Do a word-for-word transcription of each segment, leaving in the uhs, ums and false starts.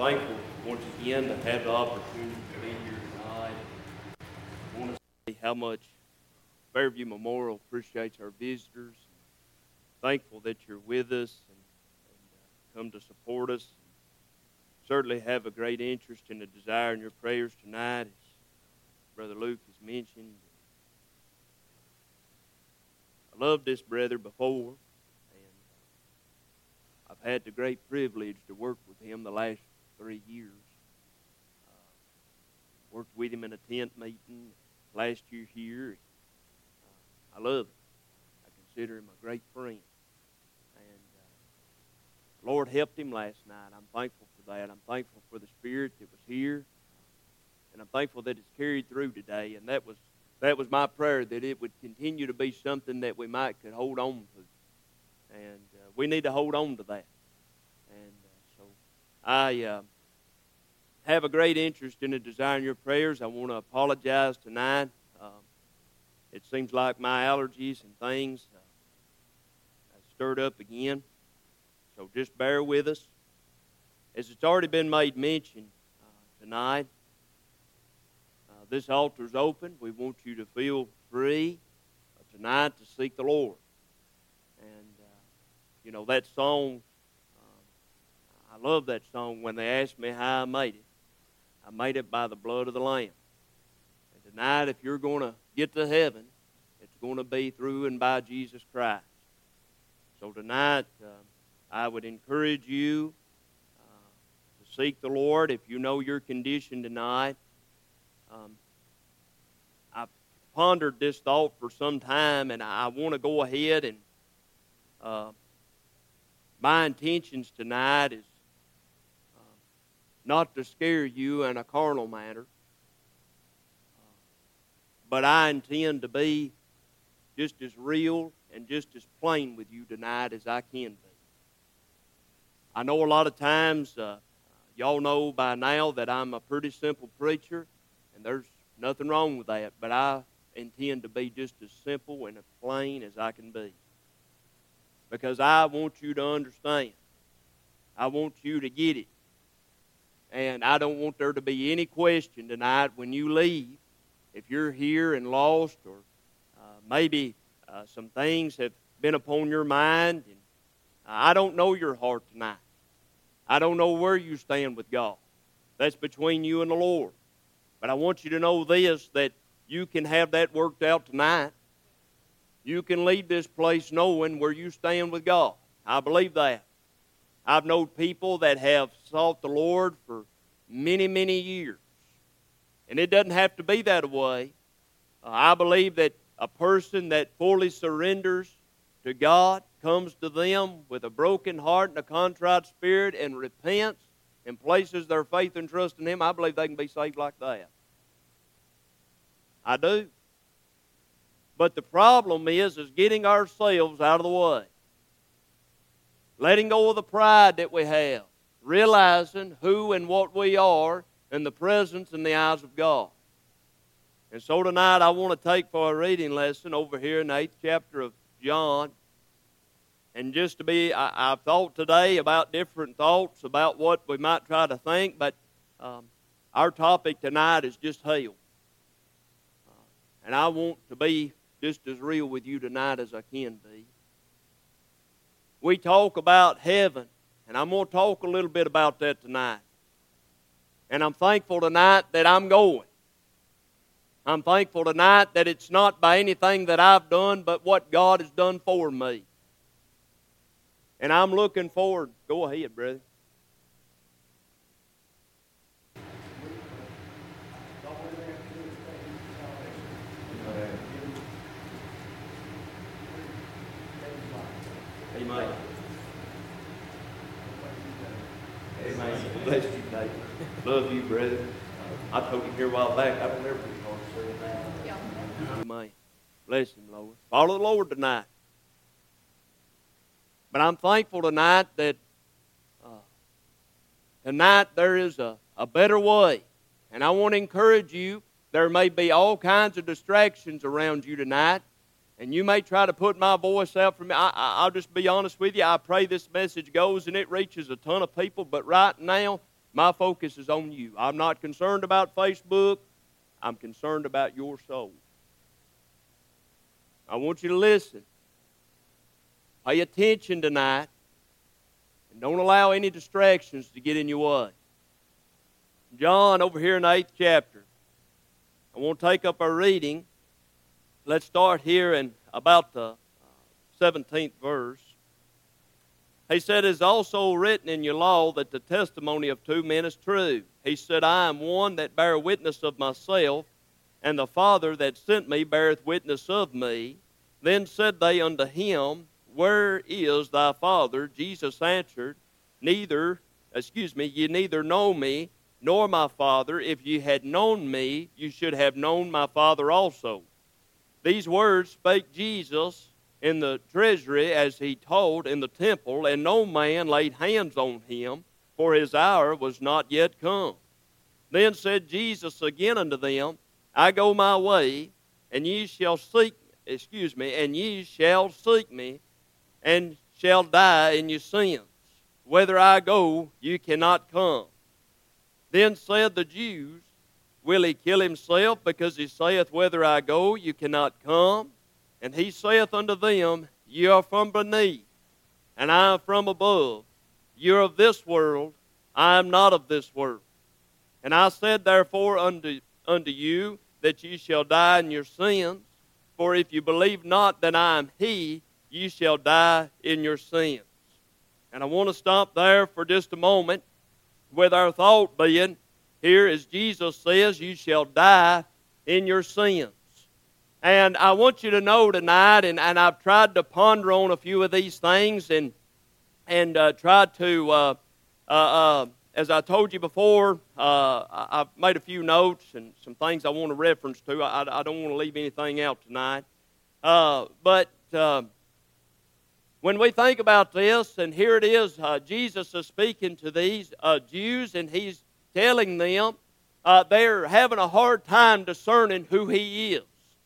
thankful once again to have the opportunity to be here tonight. I want to say how much Fairview Memorial appreciates our visitors. Thankful that you're with us and, and uh, come to support us. Certainly have a great interest and a desire in your prayers tonight, as Brother Luke has mentioned. I loved this brother before, and I've had the great privilege to work with him the last three years. Uh, worked with him in a tent meeting last year here. Uh, I love him. I consider him a great friend. And uh, the Lord helped him last night. I'm thankful for that. I'm thankful for the Spirit that was here. And I'm thankful that it's carried through today. And that was that was my prayer, that it would continue to be something that we might could hold on to. And uh, we need to hold on to that. And uh, so I uh, have a great interest in a desire in your prayers. I want to apologize tonight. Um, it seems like my allergies and things uh, have stirred up again. So just bear with us. As it's already been made mention uh, tonight, uh, this altar's open. We want you to feel free uh, tonight to seek the Lord. And, uh, you know, that song, um, I love that song. When they asked me how I made it, I made it by the blood of the Lamb. And tonight, if you're going to get to heaven, it's going to be through and by Jesus Christ. So tonight, uh, I would encourage you uh, to seek the Lord. If you know your condition tonight, um, I've pondered this thought for some time, and I want to go ahead and uh, my intentions tonight is uh, not to scare you in a carnal manner, uh, but I intend to be just as real and just as plain with you tonight as I can be. I know a lot of times, uh, y'all know by now that I'm a pretty simple preacher, and there's nothing wrong with that, but I intend to be just as simple and as plain as I can be. Because I want you to understand. I want you to get it. And I don't want there to be any question tonight when you leave, if you're here and lost, or uh, maybe uh, some things have been upon your mind, and I don't know your heart tonight. I don't know where you stand with God. That's between you and the Lord. But I want you to know this, that you can have that worked out tonight. You can leave this place knowing where you stand with God. I believe that. I've known people that have sought the Lord for many, many years. And it doesn't have to be that way. Uh, I believe that a person that fully surrenders to God, comes to them with a broken heart and a contrite spirit and repents and places their faith and trust in Him, I believe they can be saved like that. I do. But the problem is, is getting ourselves out of the way. Letting go of the pride that we have. Realizing who and what we are in the presence and the eyes of God. And so tonight I want to take for a reading lesson over here in the eighth chapter of John. And just to be, I, I've thought today about different thoughts about what we might try to think, but um, our topic tonight is just hell. Uh, and I want to be just as real with you tonight as I can be. We talk about heaven, and I'm going to talk a little bit about that tonight. And I'm thankful tonight that I'm going. I'm thankful tonight that it's not by anything that I've done, but what God has done for me. And I'm looking forward. Go ahead, brother. Amen. Amen. Bless you, David. Love you, brother. I told him here a while back, I don't ever be hard to say it now. Yeah. Amen. Bless him, Lord. Follow the Lord tonight. But I'm thankful tonight that uh, tonight there is a, a better way. And I want to encourage you, there may be all kinds of distractions around you tonight. And you may try to put my voice out for me. I, I, I'll just be honest with you. I pray this message goes and it reaches a ton of people. But right now, My focus is on you. I'm not concerned about Facebook. I'm concerned about your soul. I want you to listen. Pay attention tonight. And don't allow any distractions to get in your way. John, over here in the eighth chapter, I want to take up our reading. Let's start here in about the seventeenth verse. He said, "It is also written in your law that the testimony of two men is true. He said, I am one that bear witness of myself, and the Father that sent me beareth witness of me. Then said they unto him, Where is thy Father? Jesus answered, Neither, excuse me, ye neither know me, nor my Father. If ye had known me, you should have known my Father also. These words spake Jesus in the treasury as he taught in the temple, and no man laid hands on him, for his hour was not yet come. Then said Jesus again unto them, I go my way, and ye shall seek, excuse me, and ye shall seek me, and shall die in your sins. Whither I go, you cannot come. Then said the Jews, Will he kill himself, because he saith, Whither I go, you cannot come? And he saith unto them, Ye are from beneath, and I am from above. Ye are of this world, I am not of this world. And I said therefore unto, unto you, that ye shall die in your sins. For if you believe not that I am he, ye shall die in your sins. And I want to stop there for just a moment, with our thought being, here as Jesus says, you shall die in your sins. And I want you to know tonight, and, and I've tried to ponder on a few of these things and and uh, tried to, uh, uh, uh, as I told you before, uh, I've made a few notes and some things I want to reference to. I, I don't want to leave anything out tonight. Uh, but uh, when we think about this, and here it is, uh, Jesus is speaking to these uh, Jews, and he's telling them uh, they're having a hard time discerning who he is.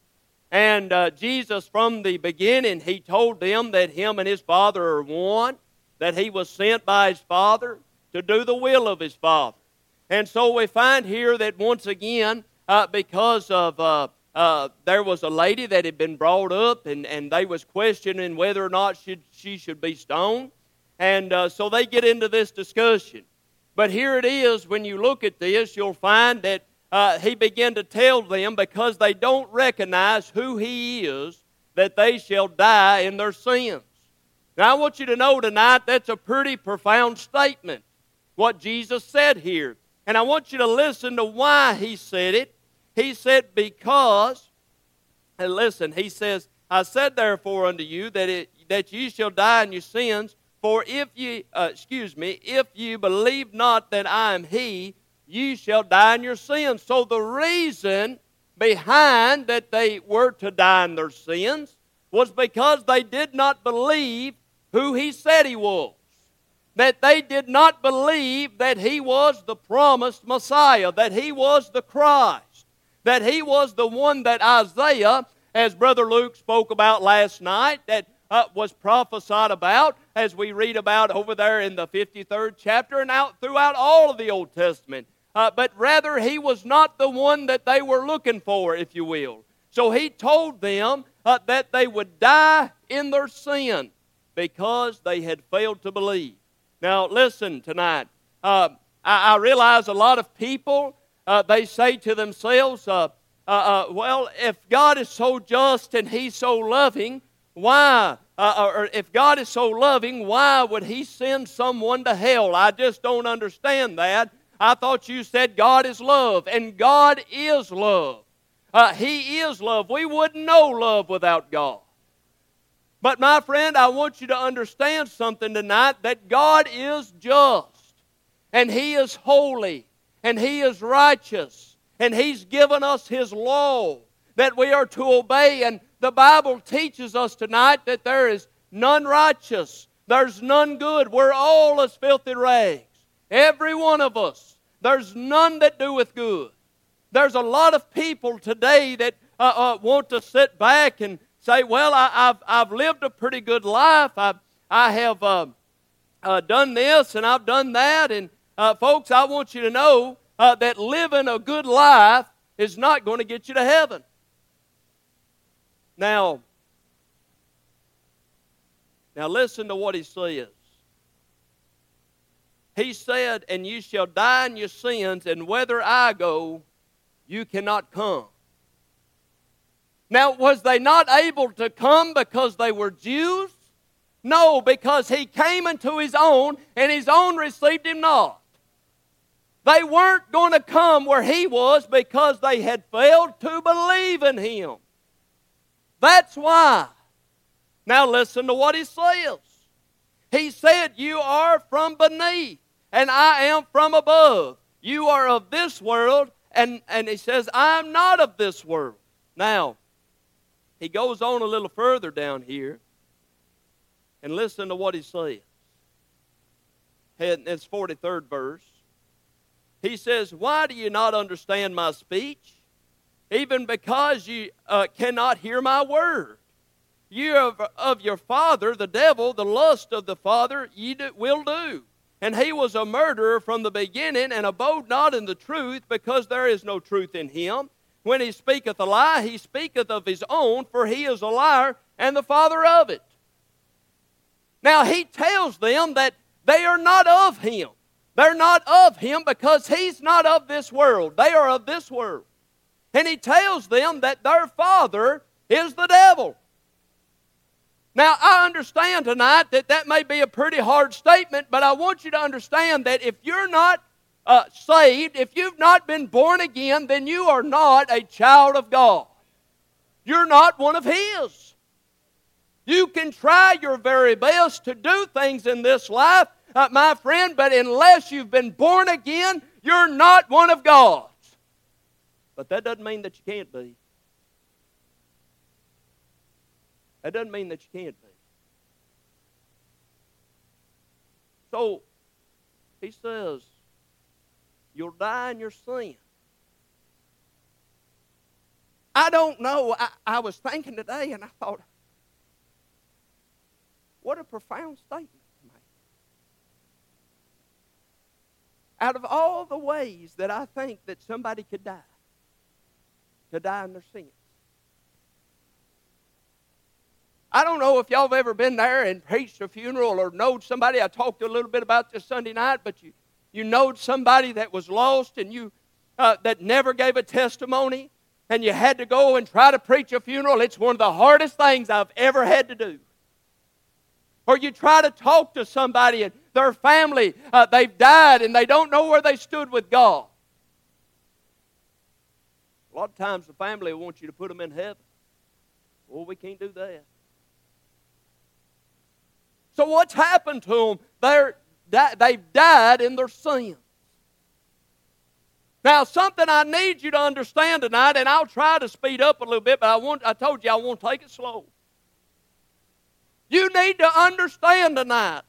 And uh, Jesus, from the beginning, he told them that him and his Father are one, that he was sent by his Father to do the will of his Father. And so we find here that once again, uh, because of uh, uh, there was a lady that had been brought up, and, and they was questioning whether or not should, she should be stoned. And uh, so they get into this discussion. But here it is, when you look at this, you'll find that Uh, he began to tell them, because they don't recognize who he is, that they shall die in their sins. Now I want you to know tonight, that's a pretty profound statement, what Jesus said here. And I want you to listen to why he said it. He said, because, and listen, he says, I said therefore unto you that it, that ye shall die in your sins, for if ye, uh, excuse me, if you believe not that I am he, you shall die in your sins. So the reason behind that they were to die in their sins was because they did not believe who he said he was. That they did not believe that he was the promised Messiah, that he was the Christ, that he was the one that Isaiah, as Brother Luke spoke about last night, that uh, was prophesied about, as we read about over there in the fifty-third chapter and out throughout all of the Old Testament. Uh, but rather, he was not the one that they were looking for, if you will. So he told them uh, that they would die in their sin because they had failed to believe. Now, listen tonight. Uh, I, I realize a lot of people, uh, they say to themselves, uh, uh, uh, well, if God is so just and he's so loving, why, uh, or if God is so loving, why would he send someone to hell? I just don't understand that. I thought you said God is love, and God is love. Uh, he is love. We wouldn't know love without God. But my friend, I want you to understand something tonight, that God is just, and He is holy, and He is righteous, and He's given us His law that we are to obey. And the Bible teaches us tonight that there is none righteous, there's none good. We're all as filthy rags. Every one of us. There's none that doeth good. There's a lot of people today that uh, uh, want to sit back and say, well, I, I've, I've lived a pretty good life. I've, I have uh, uh, done this and I've done that. And uh, folks, I want you to know uh, that living a good life is not going to get you to heaven. Now, now listen to what he says. He said, and you shall die in your sins, and whither I go, you cannot come. Now, was they not able to come because they were Jews? No, because he came unto his own, and his own received him not. They weren't going to come where he was because they had failed to believe in him. That's why. Now listen to what he says. He said, you are from beneath, and I am from above. You are of this world, and, and he says, I am not of this world. Now, he goes on a little further down here, and listen to what he says. It's forty-third verse. He says, why do you not understand my speech? Even because you uh, cannot hear my word. You are of, of your father, the devil, the lust of the father, ye do, will do. And he was a murderer from the beginning, and abode not in the truth, because there is no truth in him. When he speaketh a lie, he speaketh of his own, for he is a liar and the father of it. Now he tells them that they are not of him. They're not of him because he's not of this world. They are of this world. And he tells them that their father is the devil. Now, I understand tonight that that may be a pretty hard statement, but I want you to understand that if you're not uh, saved, if you've not been born again, then you are not a child of God. You're not one of his. You can try your very best to do things in this life, uh, my friend, but unless you've been born again, you're not one of God's. But that doesn't mean that you can't be. That doesn't mean that you can't be. So, he says, you'll die in your sin. I don't know. I, I was thinking today and I thought, what a profound statement to make. Out of all the ways that I think that somebody could die, to die in their sins. I don't know if y'all have ever been there and preached a funeral or knowed somebody. I talked a little bit about this Sunday night, but you, you knowed somebody that was lost and you uh, that never gave a testimony, and you had to go and try to preach a funeral. It's one of the hardest things I've ever had to do. Or you try to talk to somebody and their family, uh, they've died and they don't know where they stood with God. A lot of times the family wants you to put them in heaven. Well, we can't do that. So what's happened to them? They're, they've died in their sins. Now, something I need you to understand tonight, and I'll try to speed up a little bit, but I want, I told you I want to take it slow. You need to understand tonight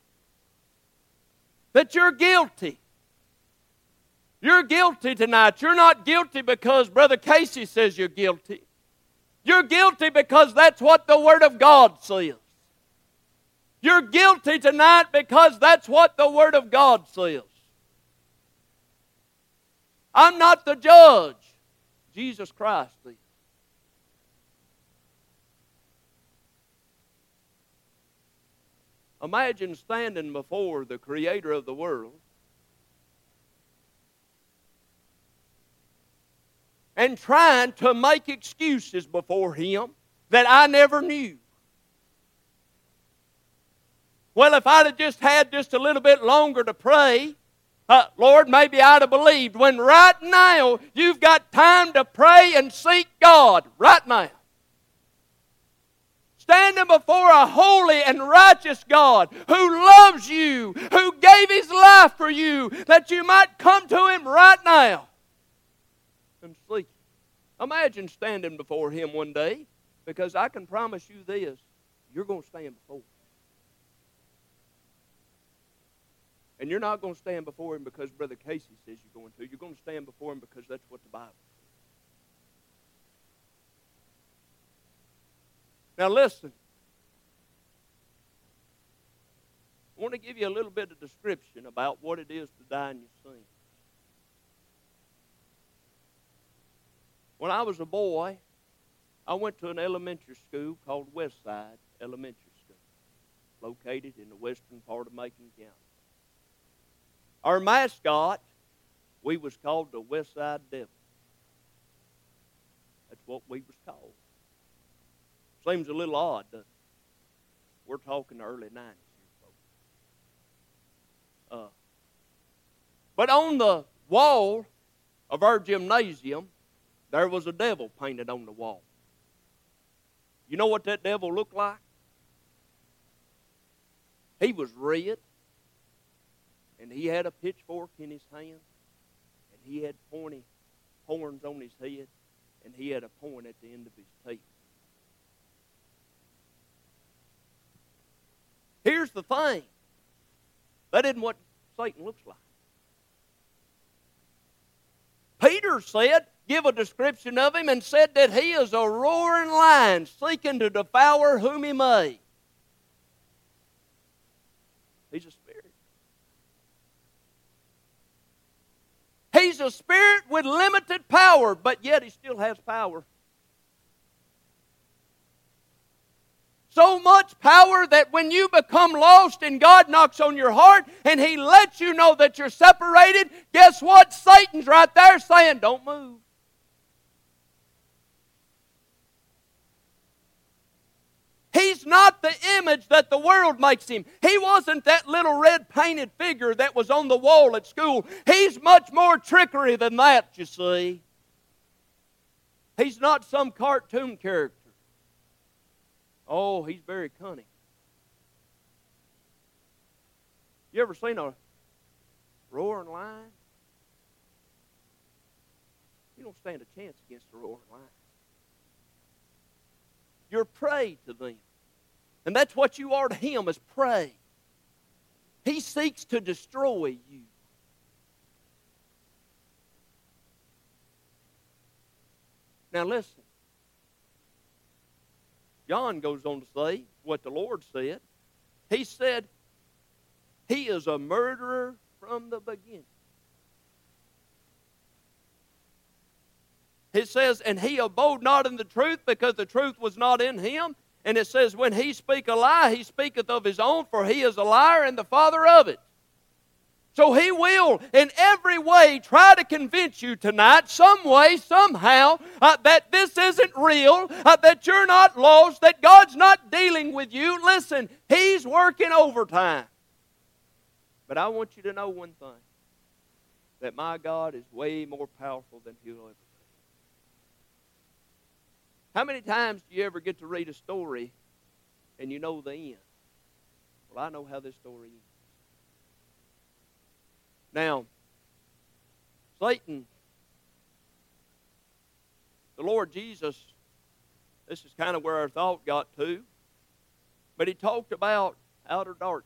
that you're guilty. You're guilty tonight. You're not guilty because Brother Casey says you're guilty. You're guilty because that's what the Word of God says. You're guilty tonight because that's what the Word of God says. I'm not the judge. Jesus Christ is. Imagine standing before the Creator of the world and trying to make excuses before Him that I never knew. Well, if I'd have just had just a little bit longer to pray, uh, Lord, maybe I'd have believed. When right now you've got time to pray and seek God, right now. Standing before a holy and righteous God who loves you, who gave His life for you, that you might come to Him right now and seek Him. Imagine standing before Him one day, because I can promise you this, you're going to stand before Him. And you're not going to stand before Him because Brother Casey says you're going to. You're going to stand before Him because that's what the Bible says. Now listen. I want to give you a little bit of description about what it is to die in your sins. When I was a boy, I went to an elementary school called Westside Elementary School, located in the western part of Macon County. Our mascot, we was called the Westside Devil. That's what we was called. Seems a little odd, doesn't it? We're talking the early nineties here, folks. Uh, but on the wall of our gymnasium, there was a devil painted on the wall. You know what that devil looked like? He was red, and he had a pitchfork in his hand, and he had pointy horns on his head, and he had a point at the end of his teeth. Here's the thing. That isn't what Satan looks like. Peter said, give a description of him, and said that he is a roaring lion seeking to devour whom he may. He's a spirit. He's a spirit with limited power, but yet he still has power. So much power that when you become lost and God knocks on your heart and He lets you know that you're separated, guess what? Satan's right there saying, don't move. He's not the image that the world makes him. He wasn't that little red painted figure that was on the wall at school. He's much more trickery than that, you see. He's not some cartoon character. Oh, he's very cunning. You ever seen a roaring lion? You don't stand a chance against a roaring lion. You're prey to them. And that's what you are to him, as prey. He seeks to destroy you. Now listen. John goes on to say what the Lord said. He said, he is a murderer from the beginning. It says, and he abode not in the truth, because the truth was not in him. And it says, when he speak a lie, he speaketh of his own, for he is a liar and the father of it. So he will, in every way, try to convince you tonight, some way, somehow, uh, that this isn't real, uh, that you're not lost, that God's not dealing with you. Listen, He's working overtime. But I want you to know one thing, that my God is way more powerful than He'll ever be. How many times do you ever get to read a story and you know the end? Well, I know how this story ends. Now, Satan, the Lord Jesus, this is kind of where our thought got to, but He talked about outer darkness.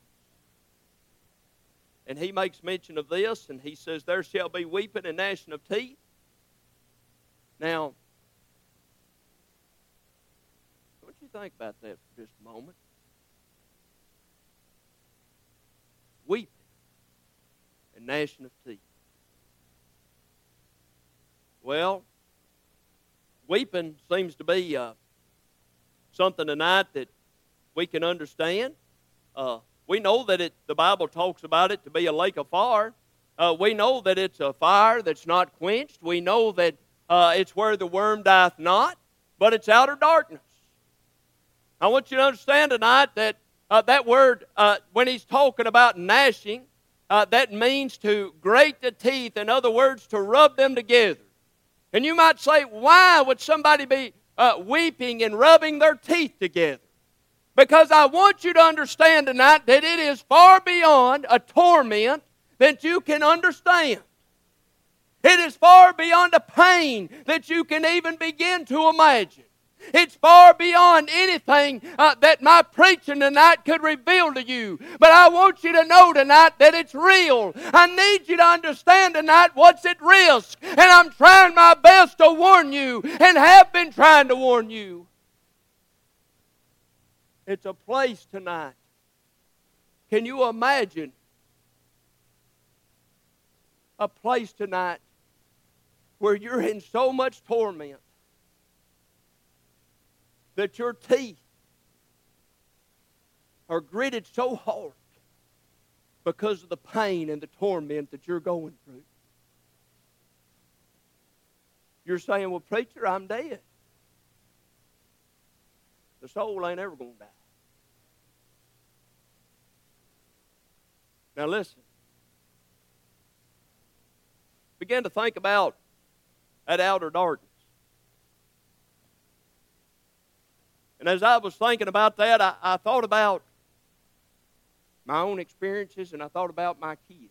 And He makes mention of this, and He says, there shall be weeping and gnashing of teeth. Now, I want you to think about that for just a moment. Weeping and gnashing of teeth. Well, weeping seems to be uh, something tonight that we can understand. Uh, we know that it, the Bible talks about it to be a lake of fire. Uh, we know that it's a fire that's not quenched. We know that uh, it's where the worm dieth not, but it's outer darkness. I want you to understand tonight that uh, that word, uh, when he's talking about gnashing, Uh, that means to grate the teeth. In other words, to rub them together. And you might say, why would somebody be uh, weeping and rubbing their teeth together? Because I want you to understand tonight that it is far beyond a torment that you can understand. It is far beyond a pain that you can even begin to imagine. It's far beyond anything uh, that my preaching tonight could reveal to you. But I want you to know tonight that it's real. I need you to understand tonight what's at risk. And I'm trying my best to warn you, and have been trying to warn you. It's a place tonight. Can you imagine a place tonight where you're in so much torment that your teeth are gritted so hard because of the pain and the torment that you're going through? You're saying, well, preacher, I'm dead. The soul ain't ever going to die. Now listen. Begin to think about that outer darkness. And as I was thinking about that, I, I thought about my own experiences, and I thought about my kids.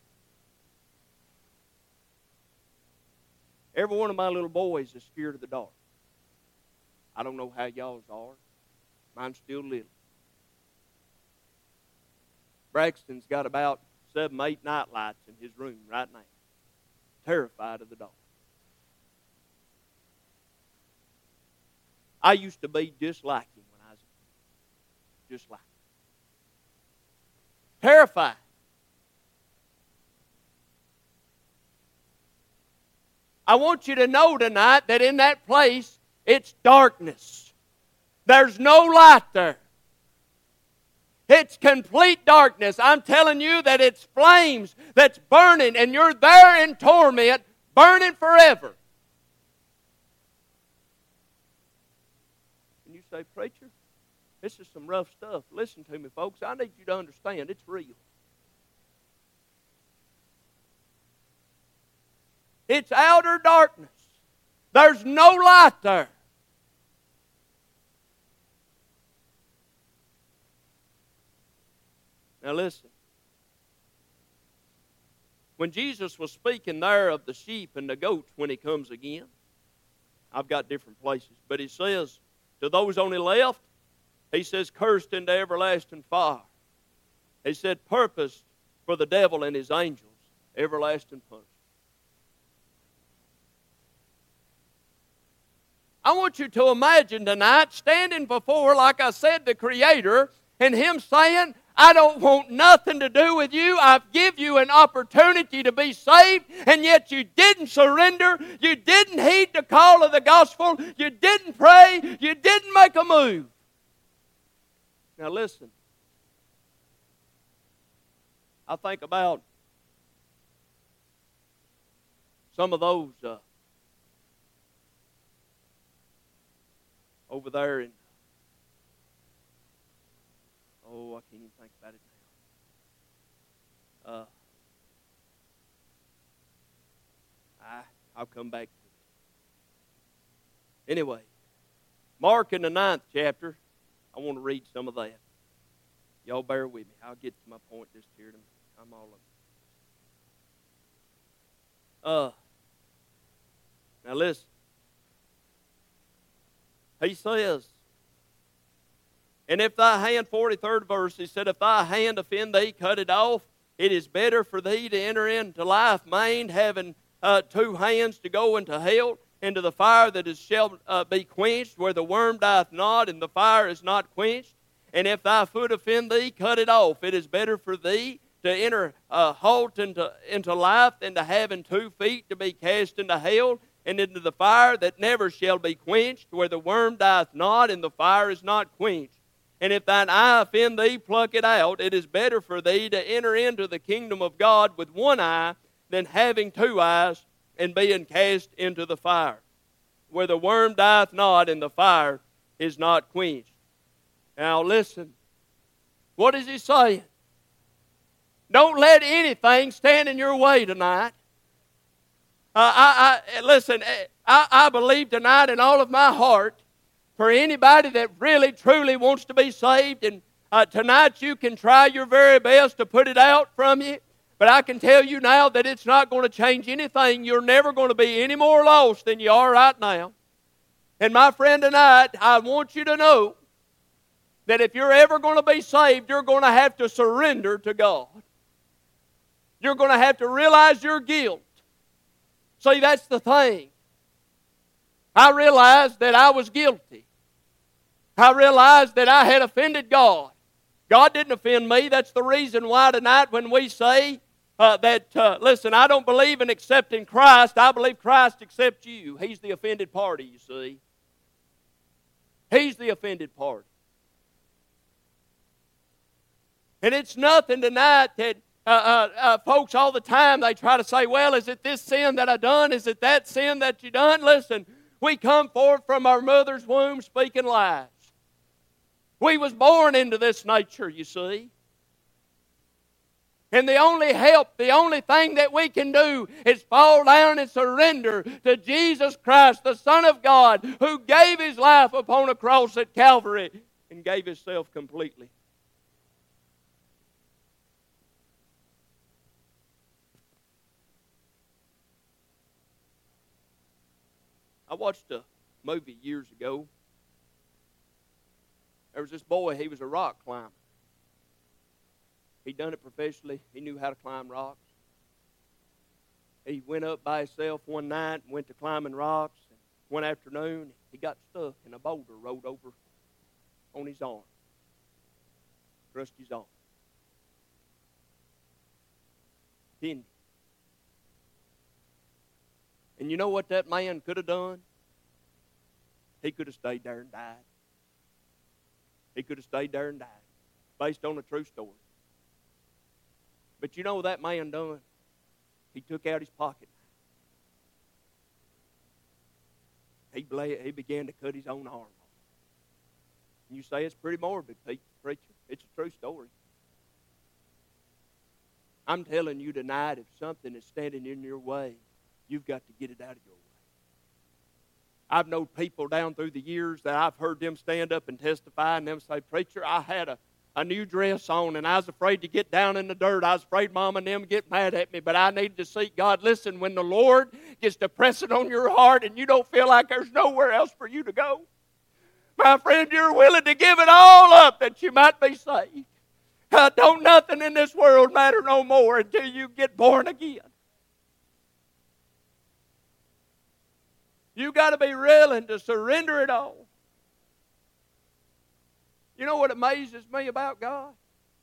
Every one of my little boys is scared of the dark. I don't know how y'all's are. Mine's still little. Braxton's got about seven, eight night lights in his room right now. Terrified of the dark. I used to be just like him when I was a kid. Just like him. Terrified. I want you to know tonight that in that place, it's darkness. There's no light there. It's complete darkness. I'm telling you that it's flames that's burning, and you're there in torment, burning forever. And you say, preacher, this is some rough stuff. Listen to me, folks. I need you to understand it's real. It's outer darkness. There's no light there. Now listen. When Jesus was speaking there of the sheep and the goats when He comes again, I've got different places, but He says, to those on the left, He says, cursed into everlasting fire. He said, purposed for the devil and his angels, everlasting punishment. I want you to imagine tonight standing before, like I said, the Creator, and Him saying, I don't want nothing to do with you. I've give you an opportunity to be saved, and yet you didn't surrender. You didn't heed the call of the gospel. You didn't pray. You didn't make a move. Now listen. I think about some of those uh, over there in, oh, I can't even think about it now. Uh, I, I'll come back to it. Anyway, Mark in the ninth chapter, I want to read some of that. Y'all bear with me. I'll get to my point just here in a minute. I'm all over. Uh, now listen. He says, and if thy hand, forty-third verse, he said, if thy hand offend thee, cut it off. It is better for thee to enter into life maimed, having uh, two hands to go into hell, into the fire that is shall uh, be quenched, where the worm dieth not, and the fire is not quenched. And if thy foot offend thee, cut it off. It is better for thee to enter uh, halt into, into life than to having two feet to be cast into hell, and into the fire that never shall be quenched, where the worm dieth not, and the fire is not quenched. And if thine eye offend thee, pluck it out. It is better for thee to enter into the kingdom of God with one eye than having two eyes and being cast into the fire, where the worm dieth not, and the fire is not quenched. Now listen. What is he saying? Don't let anything stand in your way tonight. Uh, I, I, listen, I, I believe tonight in all of my heart, for anybody that really, truly wants to be saved, and uh, tonight you can try your very best to put it out from you, but I can tell you now that it's not going to change anything. You're never going to be any more lost than you are right now. And my friend tonight, I want you to know that if you're ever going to be saved, you're going to have to surrender to God. You're going to have to realize your guilt. See, that's the thing. I realized that I was guilty. I realized that I had offended God. God didn't offend me. That's the reason why tonight when we say uh, that, uh, listen, I don't believe in accepting Christ. I believe Christ accepts you. He's the offended party, you see. He's the offended party. And it's nothing tonight that uh, uh, uh, folks all the time, they try to say, well, is it this sin that I done? Is it that sin that you done? Listen, we come forth from our mother's womb speaking lies. We was born into this nature, you see. And the only help, the only thing that we can do is fall down and surrender to Jesus Christ, the Son of God, who gave His life upon a cross at Calvary and gave Himself completely. I watched a movie years ago. There was this boy, he was a rock climber. He'd done it professionally. He knew how to climb rocks. He went up by himself one night and went to climbing rocks. And one afternoon, he got stuck and a boulder rolled over on his arm. Crushed his arm. Pinned him. And you know what that man could have done? He could have stayed there and died. He could have stayed there and died. Based on a true story. But you know what that man done? He took out his pocket. He, he began to cut his own arm off. And you say it's pretty morbid, preacher. It's a true story. I'm telling you tonight, if something is standing in your way, you've got to get it out of your way. I've known people down through the years that I've heard them stand up and testify and them say, preacher, I had a, a new dress on and I was afraid to get down in the dirt. I was afraid Mom and them get mad at me, but I needed to seek God. Listen, when the Lord gets to pressing on your heart and you don't feel like there's nowhere else for you to go, my friend, you're willing to give it all up that you might be saved. Uh, don't nothing in this world matter no more until you get born again. You got to be willing to surrender it all. You know what amazes me about God?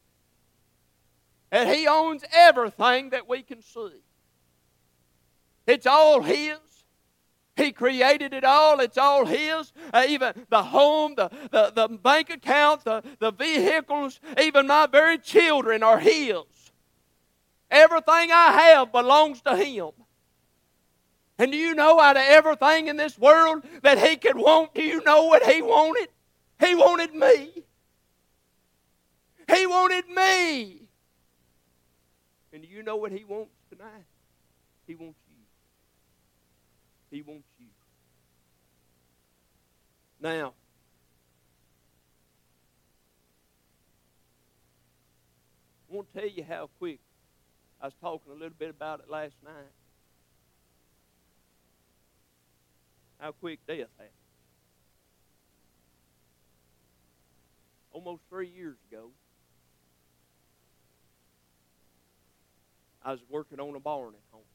That He owns everything that we can see. It's all His. He created it all. It's all His. Uh, even the home, the, the, the bank account, the, the vehicles, even my very children are His. Everything I have belongs to Him. And do you know out of everything in this world that He could want, do you know what He wanted? He wanted me. He wanted me. And do you know what He wants tonight? He wants you. He wants you. Now, I want to tell you how quick. I was talking a little bit about it last night. How quick death happened. Almost three years ago, I was working on a barn at home.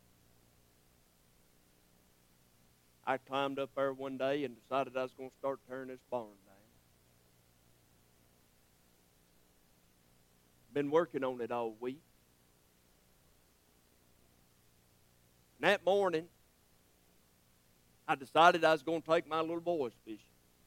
I climbed up there one day and decided I was going to start tearing this barn down. Been working on it all week. And that morning, I decided I was going to take my little boys fishing.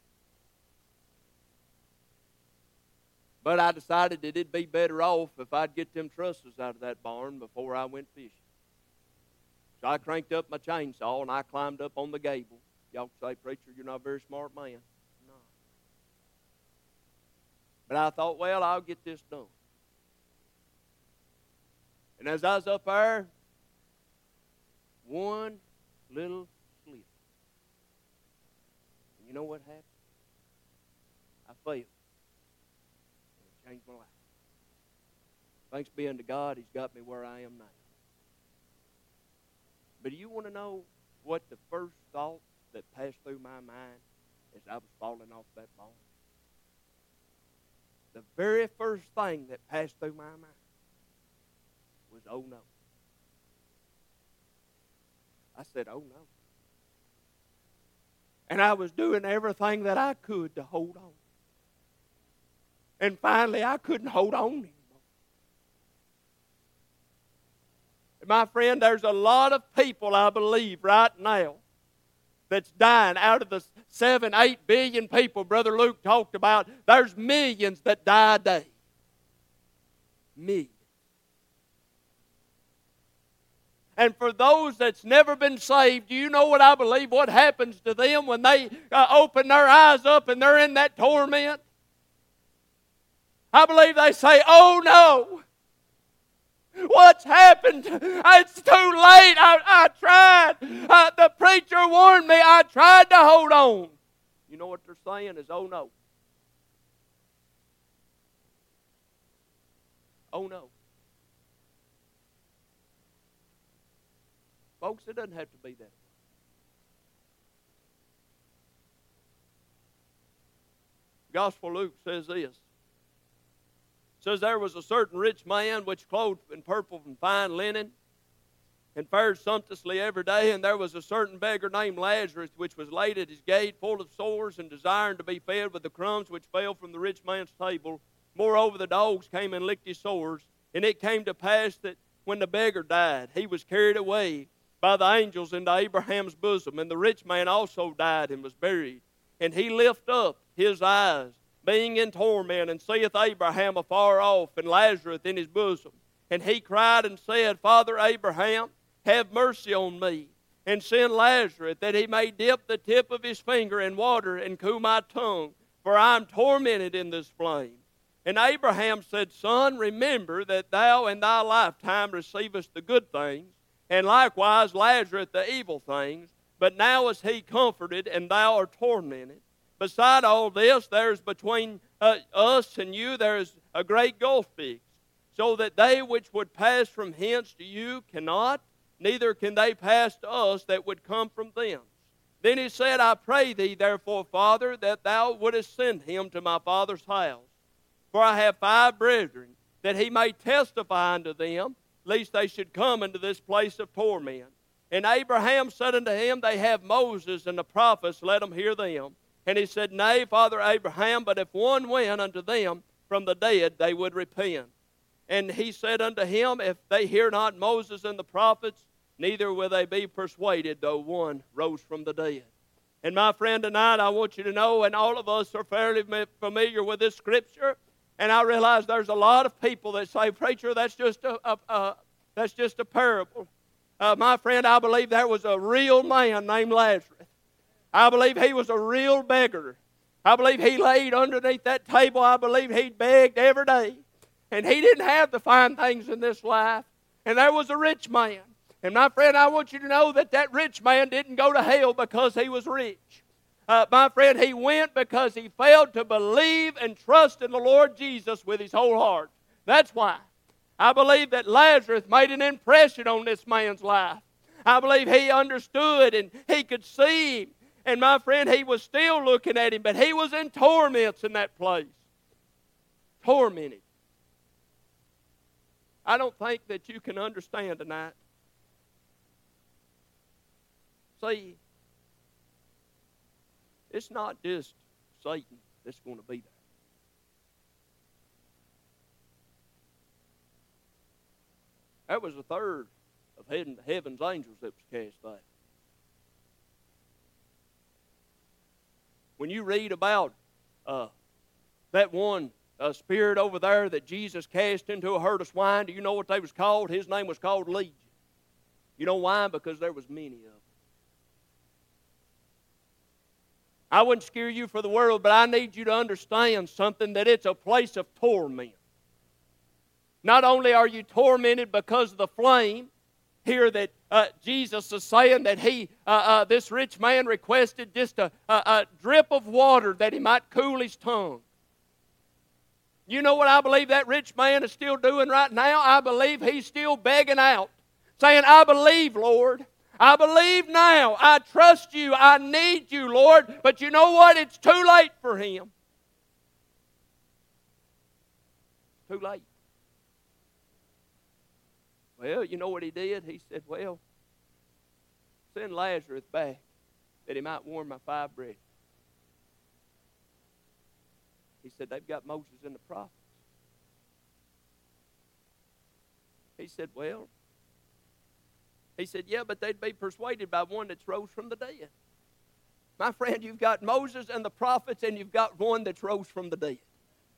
But I decided that it'd be better off if I'd get them trusses out of that barn before I went fishing. So I cranked up my chainsaw and I climbed up on the gable. Y'all say, preacher, you're not a very smart man. No. But I thought, well, I'll get this done. And as I was up there, one little slip. And you know what happened? I fell. And it changed my life. Thanks be unto God, He's got me where I am now. But do you want to know what the first thought that passed through my mind as I was falling off that barn? The very first thing that passed through my mind was, oh no. I said, oh no. And I was doing everything that I could to hold on. And finally, I couldn't hold on anymore. And my friend, there's a lot of people, I believe, right now that's dying. Out of the seven, eight billion people Brother Luke talked about, there's millions that die a day. Millions. And for those that's never been saved, do you know what I believe what happens to them when they uh, open their eyes up and they're in that torment? I believe they say, oh no, what's happened? It's too late. I, I tried. Uh, the preacher warned me. I tried to hold on. You know what they're saying is, oh no. Oh no. Folks, it doesn't have to be that way. Gospel of Luke says this. It says, there was a certain rich man which clothed in purple and fine linen, and fared sumptuously every day. And there was a certain beggar named Lazarus, which was laid at his gate, full of sores, and desiring to be fed with the crumbs which fell from the rich man's table. Moreover, the dogs came and licked his sores. And it came to pass that when the beggar died, he was carried away by the angels into Abraham's bosom. And the rich man also died and was buried. And he lift up his eyes, being in torment, and seeth Abraham afar off, and Lazarus in his bosom. And he cried and said, Father Abraham, have mercy on me, and send Lazarus, that he may dip the tip of his finger in water, and cool my tongue, for I am tormented in this flame. And Abraham said, Son, remember that thou in thy lifetime receivest the good things, and likewise Lazarus the evil things. But now is he comforted, and thou art tormented. Beside all this, there is between uh, us and you, there is a great gulf fixed, so that they which would pass from hence to you cannot, neither can they pass to us that would come from thence. Then he said, I pray thee, therefore, Father, that thou wouldest send him to my father's house. For I have five brethren, that he may testify unto them, lest they should come into this place of torment. And Abraham said unto him, They have Moses and the prophets, let them hear them. And he said, Nay, Father Abraham, but if one went unto them from the dead, they would repent. And he said unto him, If they hear not Moses and the prophets, neither will they be persuaded, though one rose from the dead. And my friend, tonight I want you to know, and all of us are fairly familiar with this scripture, and I realize there's a lot of people that say, Preacher, that's just a, a, a that's just a parable. Uh, my friend, I believe there was a real man named Lazarus. I believe he was a real beggar. I believe he laid underneath that table. I believe he begged every day. And he didn't have the fine things in this life. And there was a rich man. And my friend, I want you to know that that rich man didn't go to hell because he was rich. Uh, my friend, he went because he failed to believe and trust in the Lord Jesus with his whole heart. That's why. I believe that Lazarus made an impression on this man's life. I believe he understood and he could see him. And my friend, he was still looking at him, but he was in torments in that place. Tormented. I don't think that you can understand tonight. See, it's not just Satan that's going to be there. That was a third of heaven's angels that was cast out. When you read about uh, that one uh, spirit over there that Jesus cast into a herd of swine, do you know what they was called? His name was called Legion. You know why? Because there was many of them. I wouldn't scare you for the world, but I need you to understand something, that it's a place of torment. Not only are you tormented because of the flame, here that uh, Jesus is saying that he, uh, uh, this rich man requested just a, a, a drip of water that he might cool his tongue. You know what I believe that rich man is still doing right now? I believe he's still begging out, saying, I believe, Lord. I believe now. I trust you. I need you, Lord. But you know what? It's too late for him. Too late. Well, you know what he did? He said, well, send Lazarus back that he might warn my five brethren. He said, they've got Moses and the prophets. He said, well, he said, yeah, but they'd be persuaded by one that's rose from the dead. My friend, you've got Moses and the prophets, and you've got one that's rose from the dead.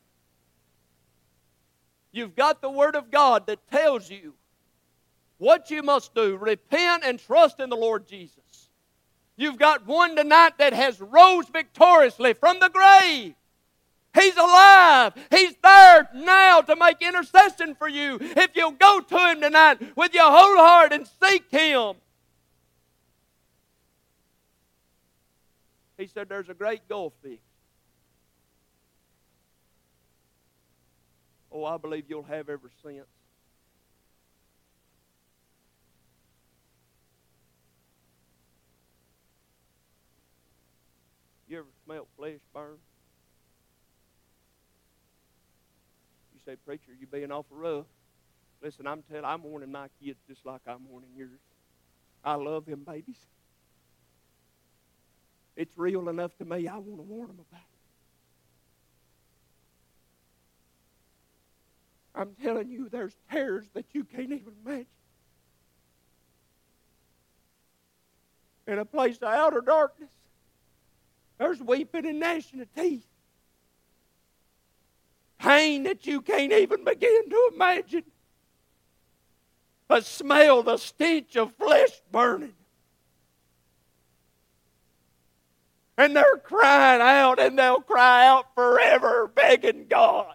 You've got the Word of God that tells you what you must do. Repent and trust in the Lord Jesus. You've got one tonight that has rose victoriously from the grave. He's alive. He's there now to make intercession for you. If you'll go to Him tonight with your whole heart and seek Him. He said there's a great gulf fixed. Oh, I believe you'll have ever since. You ever smelt flesh burn? You say, preacher, you being awful rough. Listen, I'm telling, I'm warning my kids just like I'm warning yours. I love them babies. It's real enough to me, I want to warn them about it. I'm telling you, there's terrors that you can't even imagine. In a place of outer darkness, there's weeping and gnashing of teeth. Pain that you can't even begin to imagine. But smell the stench of flesh burning. And they're crying out, and they'll cry out forever, begging God.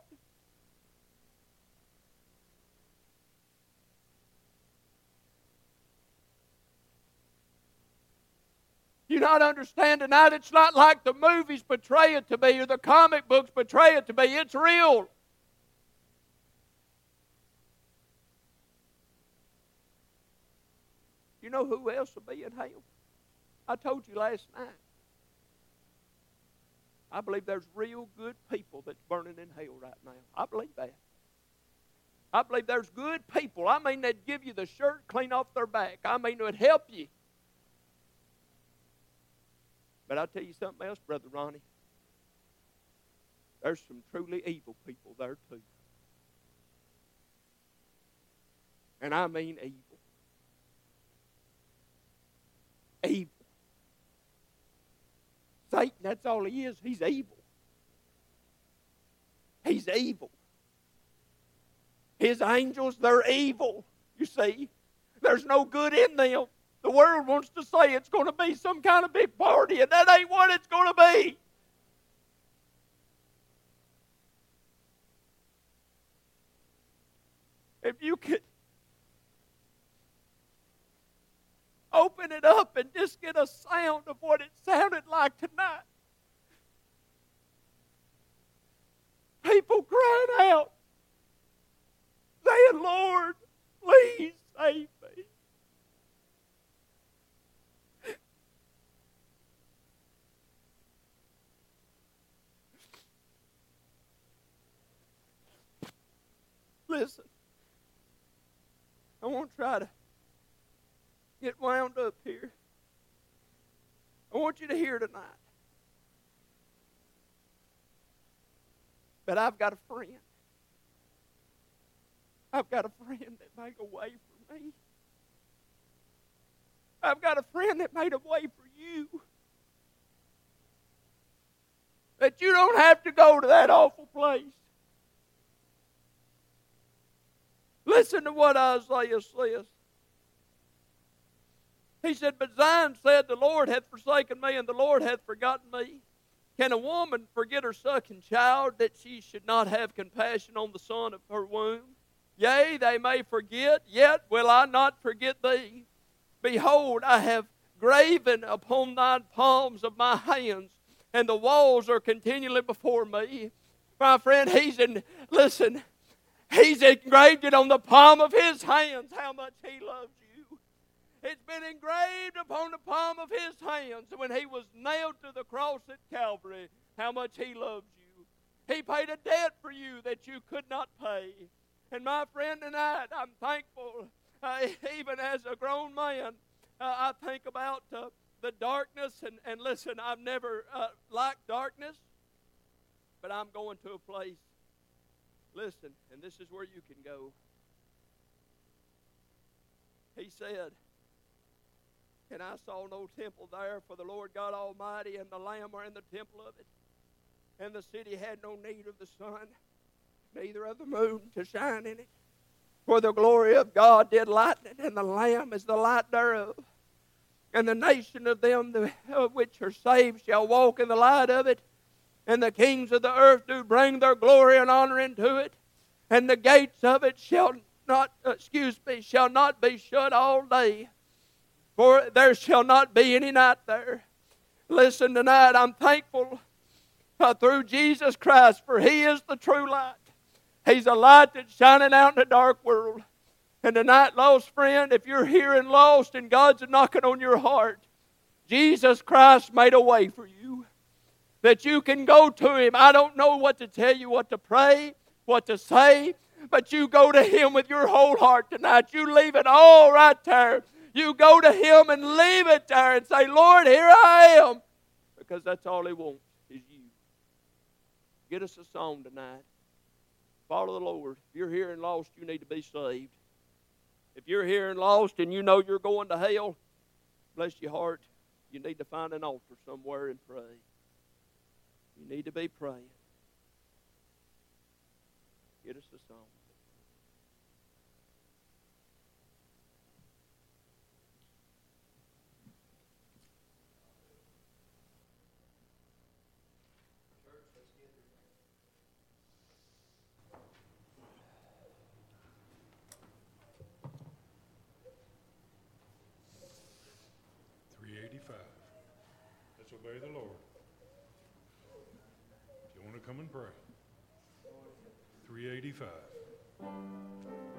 You not understand tonight, it's not like the movies portray it to be or the comic books portray it to be. It's real. You know who else will be in hell? I told you last night. I believe there's real good people that's burning in hell right now. I believe that. I believe there's good people. I mean, they'd give you the shirt clean off their back. I mean, it would help you. But I'll tell you something else, Brother Ronnie. There's some truly evil people there too. And I mean evil. Evil. Satan, that's all he is. He's evil. He's evil. His angels, they're evil. You see, there's no good in them. The world wants to say it's going to be some kind of big party, and that ain't what it's going to be. If you could open it up and just get a sound of what it sounded like tonight. People crying out, saying, Lord, please save me. Listen, I want to try to get wound up here. I want you to hear tonight. But I've got a friend. I've got a friend that made a way for me. I've got a friend that made a way for you. That you don't have to go to that awful place. Listen to what Isaiah says. He said, but Zion said, the Lord hath forsaken me, and the Lord hath forgotten me. Can a woman forget her sucking child, that she should not have compassion on the son of her womb? Yea, they may forget, yet will I not forget thee. Behold, I have graven upon thine palms of my hands, and the walls are continually before me. My friend, he's in, listen, he's engraved it on the palm of his hands, how much he loves you. It's been engraved upon the palm of his hands when he was nailed to the cross at Calvary, how much he loves you. He paid a debt for you that you could not pay. And my friend, tonight, I'm thankful, uh, even as a grown man, uh, I think about uh, the darkness, and, and listen, I've never uh, liked darkness. but I'm going to a place. Listen, and this is where you can go. He said, and I saw no temple there, for the Lord God Almighty and the Lamb are in the temple of it. And the city had no need of the sun, neither of the moon to shine in it. For the glory of God did lighten it, and the Lamb is the light thereof. And the nation of them that, which are saved shall walk in the light of it. And the kings of the earth do bring their glory and honor into it. And the gates of it shall not, excuse me, shall not be shut all day. For there shall not be any night there. Listen, tonight I'm thankful uh, through Jesus Christ, for He is the true light. He's a light that's shining out in the dark world. And tonight, lost friend, if you're here and lost and God's knocking on your heart, Jesus Christ made a way for you that you can go to Him. I don't know what to tell you, what to pray, what to say, but you go to Him with your whole heart tonight. You leave it all right there. You go to Him and leave it there and say, Lord, here I am. Because that's all He wants is you. Get us a song tonight. Follow the Lord. If you're here and lost, you need to be saved. If you're here and lost and you know you're going to hell, bless your heart, you need to find an altar somewhere and pray. You need to be praying. Get us a song. three eighty-five. Let's obey the Lord. If you want to come and pray. three eighty-five.